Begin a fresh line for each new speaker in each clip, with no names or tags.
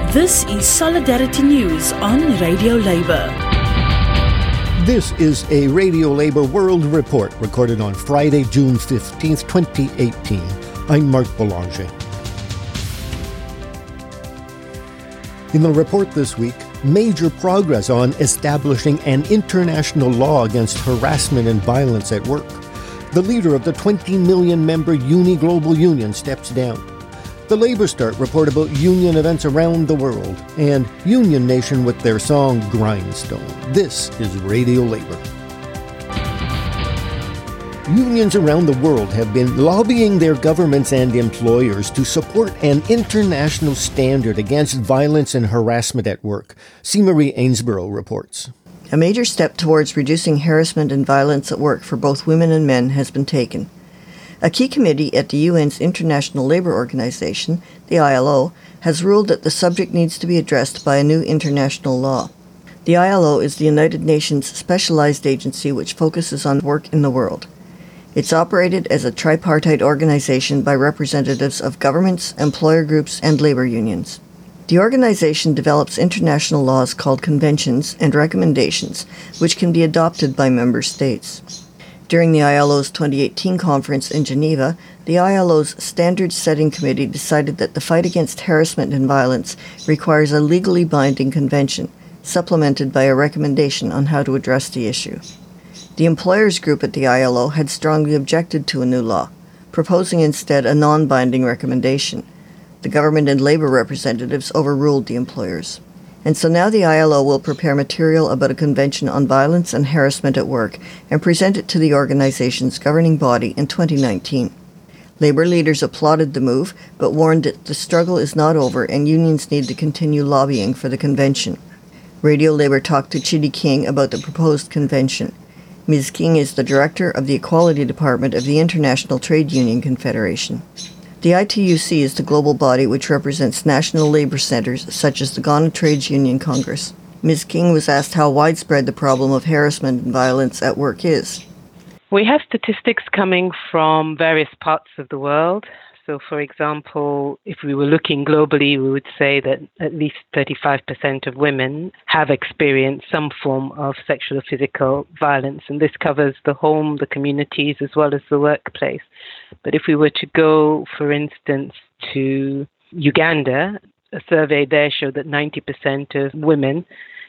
This is Solidarity News on Radio Labour.
This is a Radio Labour World Report recorded on Friday, June 15th, 2018. I'm Mark Boulanger. In the report this week, major progress on establishing an international law against harassment and violence at work. The leader of the 20 million member Uni Global Union steps down. The Labour Start report about union events around the world, and Union Nation with their song Grindstone. This is Radio Labour. Unions around the world have been lobbying their governments and employers to support an international standard against violence and harassment at work. C. Marie Ainsborough reports.
A major step towards reducing harassment and violence at work for both women and men has been taken. A key committee at the UN's International Labour Organization, the ILO, has ruled that the subject needs to be addressed by a new international law. The ILO is the United Nations specialized agency which focuses on work in the world. It's operated as a tripartite organization by representatives of governments, employer groups, and labor unions. The organization develops international laws called conventions and recommendations, which can be adopted by member states. During the ILO's 2018 conference in Geneva, the ILO's Standards Setting Committee decided that the fight against harassment and violence requires a legally binding convention, supplemented by a recommendation on how to address the issue. The employers group at the ILO had strongly objected to a new law, proposing instead a non-binding recommendation. The government and labor representatives overruled the employers. And so now the ILO will prepare material about a convention on violence and harassment at work and present it to the organization's governing body in 2019. Labor leaders applauded the move, but warned that the struggle is not over and unions need to continue lobbying for the convention. Radio Labour talked to Chidi King about the proposed convention. Ms. King is the director of the Equality Department of the International Trade Union Confederation. The ITUC is the global body which represents national labor centers such as the Ghana Trades Union Congress. Ms. King was asked how widespread the problem of harassment and violence at work is.
We have statistics coming from various parts of the world. So, for example, if we were looking globally, we would say that at least 35% of women have experienced some form of sexual or physical violence. And this covers the home, the communities, as well as the workplace. But if we were to go, for instance, to Uganda, a survey there showed that 90% of women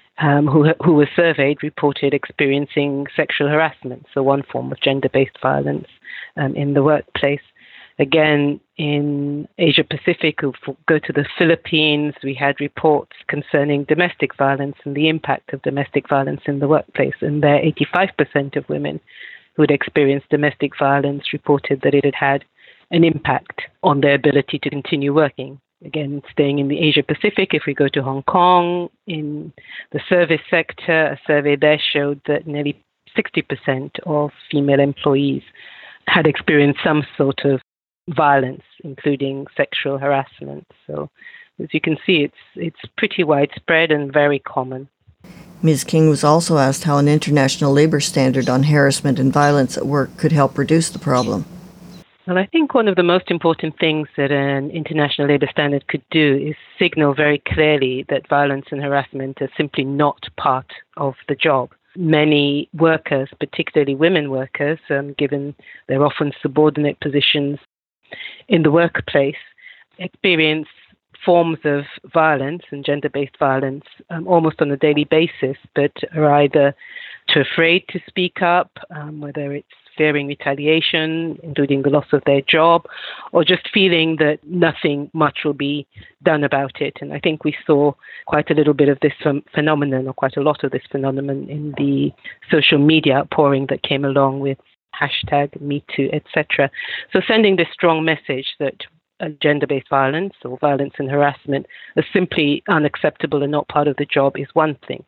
who were surveyed reported experiencing sexual harassment, so one form of gender-based violence in the workplace. Again, in Asia Pacific, if we go to the Philippines, we had reports concerning domestic violence and the impact of domestic violence in the workplace. And there, 85% of women who had experienced domestic violence reported that it had had an impact on their ability to continue working. Again, staying in the Asia Pacific, if we go to Hong Kong, in the service sector, a survey there showed that nearly 60% of female employees had experienced some sort of violence, including sexual harassment. So, as you can see, it's pretty widespread and very common.
Ms. King was also asked how an international labor standard on harassment and violence at work could help reduce the problem.
Well, I think one of the most important things that an international labor standard could do is signal very clearly that violence and harassment are simply not part of the job. Many workers, particularly women workers, given their often subordinate positions in the workplace, experience forms of violence and gender-based violence almost on a daily basis, but are either too afraid to speak up, whether it's fearing retaliation, including the loss of their job, or just feeling that nothing much will be done about it. And I think we saw quite a little bit of this phenomenon, or quite a lot of this phenomenon, in the social media outpouring that came along with #MeToo, etc. So sending this strong message that gender-based violence or violence and harassment are simply unacceptable and not part of the job is one thing.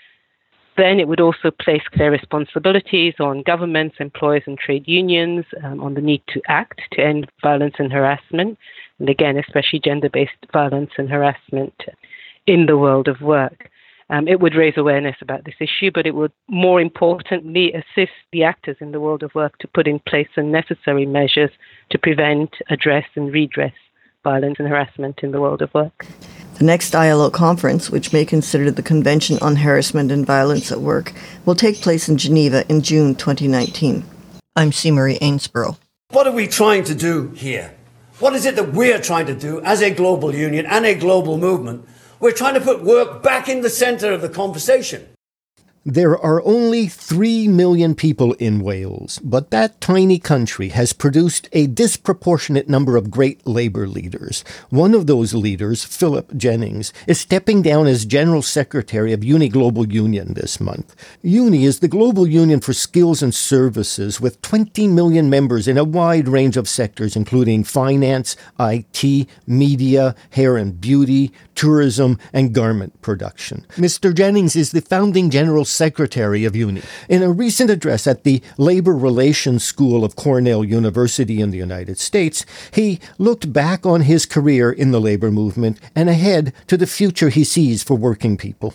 Then it would also place clear responsibilities on governments, employers and trade unions on the need to act to end violence and harassment, and again, especially gender-based violence and harassment in the world of work. It would raise awareness about this issue, but it would more importantly assist the actors in the world of work to put in place the necessary measures to prevent, address and redress violence and harassment in the world of work.
The next ILO conference, which may consider the Convention on Harassment and Violence at Work, will take place in Geneva in June 2019. I'm C. Marie Ainsborough.
What are we trying to do here? What is it that we're trying to do as a global union and a global movement? We're trying to put work back in the centre of the conversation.
There are only 3 million people in Wales, but that tiny country has produced a disproportionate number of great labour leaders. One of those leaders, Philip Jennings, is stepping down as General Secretary of Uni Global Union this month. Uni is the global union for skills and services with 20 million members in a wide range of sectors, including finance, IT, media, hair and beauty, tourism, and garment production. Mr. Jennings is the founding General Secretary of Uni. In a recent address at the Labor Relations School of Cornell University in the United States, he looked back on his career in the labor movement and ahead to the future he sees for working people.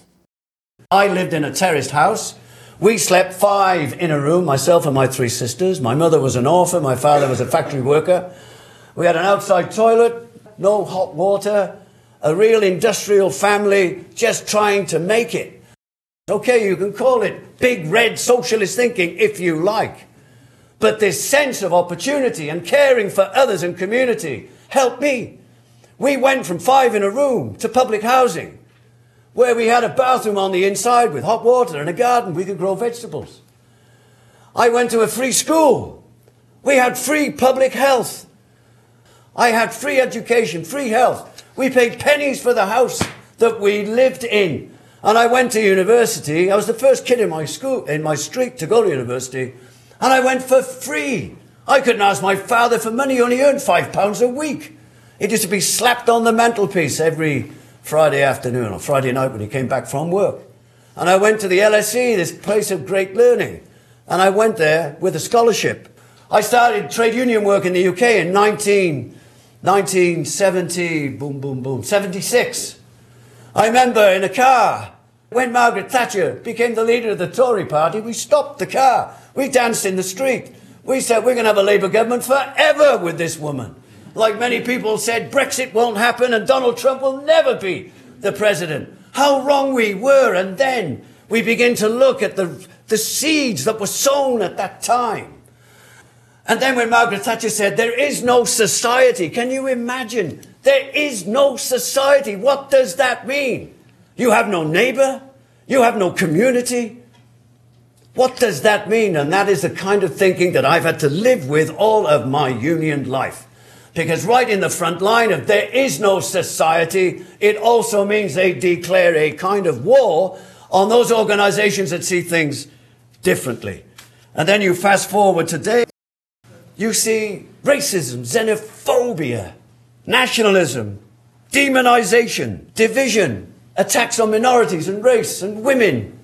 I lived in a terraced house. We slept 5 in a room, myself and my 3 sisters. My mother was an orphan, my father was a factory worker. We had an outside toilet, no hot water, a real industrial family just trying to make it. Okay, you can call it big red socialist thinking if you like. But this sense of opportunity and caring for others and community helped me. We went from 5 in a room to public housing, where we had a bathroom on the inside with hot water and a garden. We could grow vegetables. I went to a free school. We had free public health. I had free education, free health. We paid pennies for the house that we lived in. And I went to university. I was the first kid in my school, in my street, to go to university. And I went for free. I couldn't ask my father for money. He only earned £5 a week. It used to be slapped on the mantelpiece every Friday afternoon or Friday night when he came back from work. And I went to the LSE, this place of great learning. And I went there with a scholarship. I started trade union work in the UK in 1976. I remember in a car, when Margaret Thatcher became the leader of the Tory party, we stopped the car. We danced in the street. We said, we're going to have a Labour government forever with this woman. Like many people said, Brexit won't happen and Donald Trump will never be the president. How wrong we were. And then we begin to look at the seeds that were sown at that time. And then when Margaret Thatcher said, there is no society, can you imagine? There is no society. What does that mean? You have no neighbour? You have no community? What does that mean? And that is the kind of thinking that I've had to live with all of my union life. Because right in the front line of there is no society, it also means they declare a kind of war on those organisations that see things differently. And then you fast forward today. You see racism, xenophobia, nationalism, demonization, division, attacks on minorities and race and women,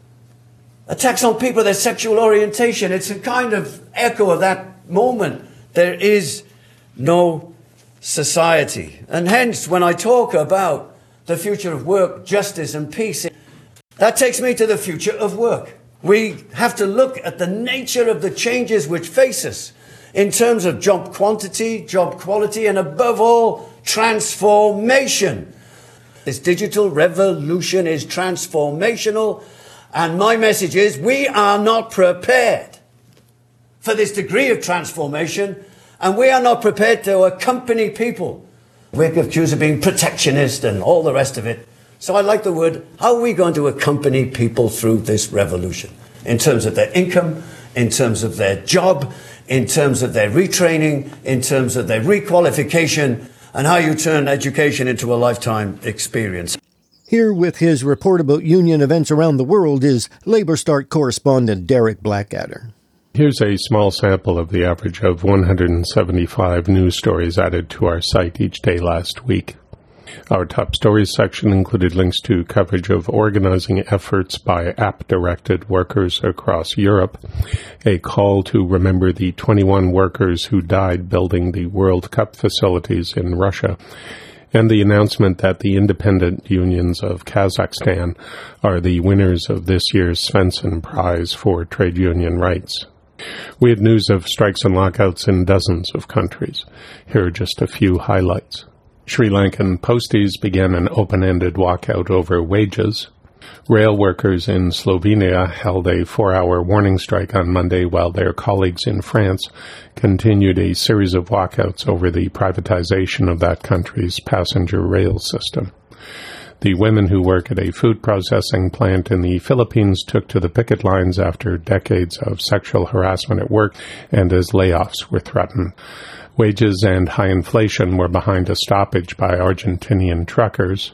attacks on people, their sexual orientation. It's a kind of echo of that moment. There is no society. And hence, when I talk about the future of work, justice and peace, that takes me to the future of work. We have to look at the nature of the changes which face us in terms of job quantity, job quality, and above all, transformation. This digital revolution is transformational, and my message is we are not prepared for this degree of transformation, and we are not prepared to accompany people. We're accused of being protectionist and all the rest of it. So I like the word, how are we going to accompany people through this revolution? In terms of their income, in terms of their job, in terms of their retraining, in terms of their requalification, and how you turn education into a lifetime experience.
Here with his report about union events around the world is Labour Start correspondent Derek Blackadder.
Here's a small sample of the average of 175 news stories added to our site each day last week. Our top stories section included links to coverage of organizing efforts by app-directed workers across Europe, a call to remember the 21 workers who died building the World Cup facilities in Russia, and the announcement that the independent unions of Kazakhstan are the winners of this year's Svensson Prize for Trade Union Rights. We had news of strikes and lockouts in dozens of countries. Here are just a few highlights. Sri Lankan posties began an open-ended walkout over wages. Rail workers in Slovenia held a 4-hour warning strike on Monday while their colleagues in France continued a series of walkouts over the privatization of that country's passenger rail system. The women who work at a food processing plant in the Philippines took to the picket lines after decades of sexual harassment at work and as layoffs were threatened. Wages and high inflation were behind a stoppage by Argentinian truckers.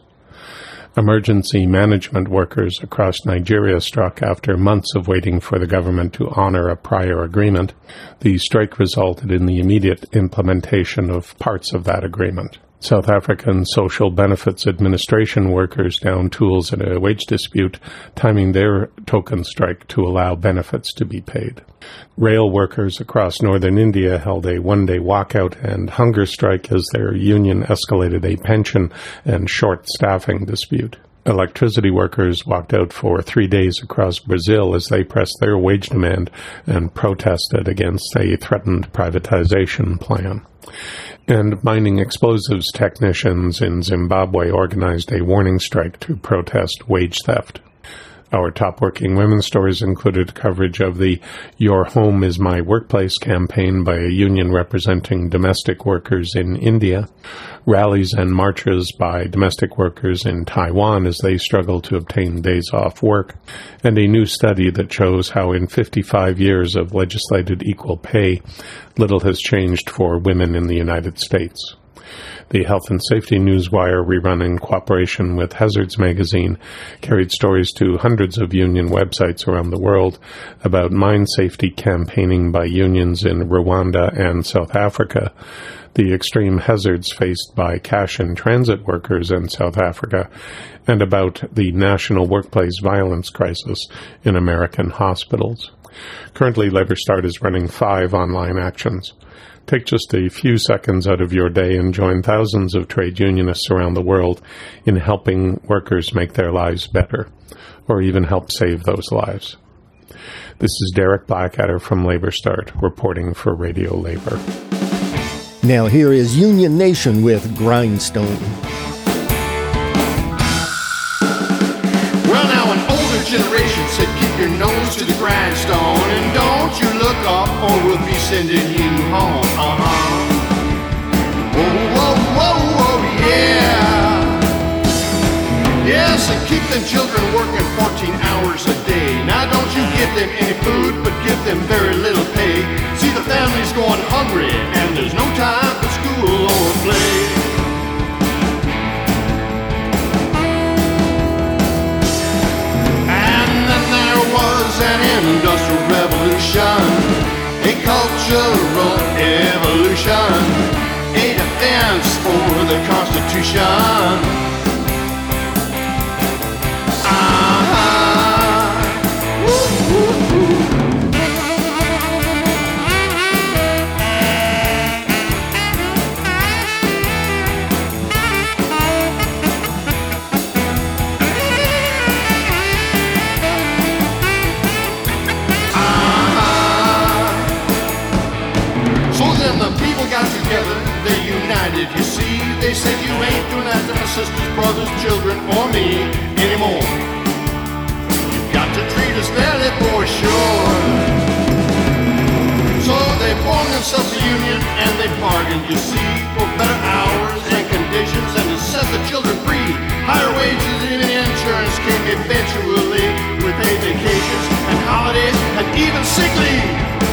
Emergency management workers across Nigeria struck after months of waiting for the government to honor a prior agreement. The strike resulted in the immediate implementation of parts of that agreement. South African Social Benefits Administration workers downed tools in a wage dispute, timing their token strike to allow benefits to be paid. Rail workers across northern India held a one-day walkout and hunger strike as their union escalated a pension and short staffing dispute. Electricity workers walked out for 3 days across Brazil as they pressed their wage demand and protested against a threatened privatization plan. And mining explosives technicians in Zimbabwe organized a warning strike to protest wage theft. Our top working women's stories included coverage of the Your Home is My Workplace campaign by a union representing domestic workers in India, rallies and marches by domestic workers in Taiwan as they struggle to obtain days off work, and a new study that shows how in 55 years of legislated equal pay, little has changed for women in the United States. The Health and Safety Newswire, rerun in cooperation with Hazards magazine, carried stories to hundreds of union websites around the world about mine safety campaigning by unions in Rwanda and South Africa, the extreme hazards faced by cash-in-transit workers in South Africa, and about the national workplace violence crisis in American hospitals. Currently, Labour Start is running 5 online actions. Take just a few seconds out of your day and join thousands of trade unionists around the world in helping workers make their lives better, or even help save those lives. This is Derek Blackadder from Labour Start, reporting for Radio Labour.
Now here is Union Nation with Grindstone.
Well, now an older generation said keep your nose to the grindstone and don't you look up or we'll be sending you home. Whoa, whoa, whoa, whoa, yeah. Yes, and keep them children working 14 hours a day. Now don't you give them any food, but give them very little pay. See, the family's going hungry and there's no time for school or play. An industrial revolution, a cultural evolution, a defense for the Constitution. You see, they said you ain't doing that to my sisters, brothers, children, or me anymore. You've got to treat us fairly for sure. So they formed themselves a union and they bargained, you see, for better hours and conditions and to set the children free. Higher wages and insurance came eventually with paid vacations and holidays and even sick leave.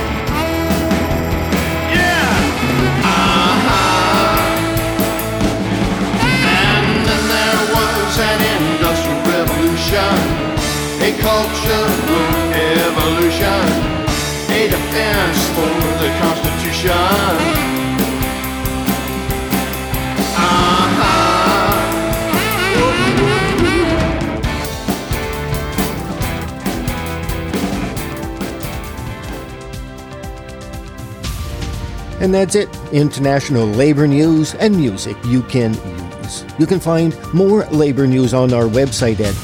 An industrial revolution, a cultural evolution, a defense for the Constitution.
And that's it. International labor news and music you can use. You can find more labor news on our website at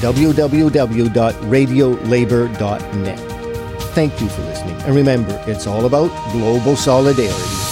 www.radiolabor.net. Thank you for listening. And remember, it's all about global solidarity.